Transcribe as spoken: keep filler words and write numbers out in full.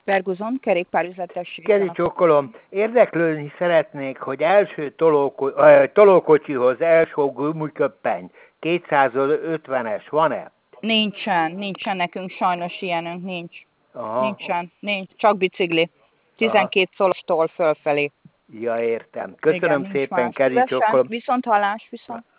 Ferguson, kerékpárüzletesség. Keri csókolom, érdeklődni szeretnék, hogy első tolóko, tolókocsihoz első gumiköppeny kétszázötvenes van-e? Nincsen, nincsen nekünk sajnos ilyenünk, nincs. Aha. Nincsen, nincs, csak bicikli. tizenkét szolostól fölfelé. Ja, értem. Köszönöm Igen, szépen, más. Keri csókolom. Viszont hallás, viszont.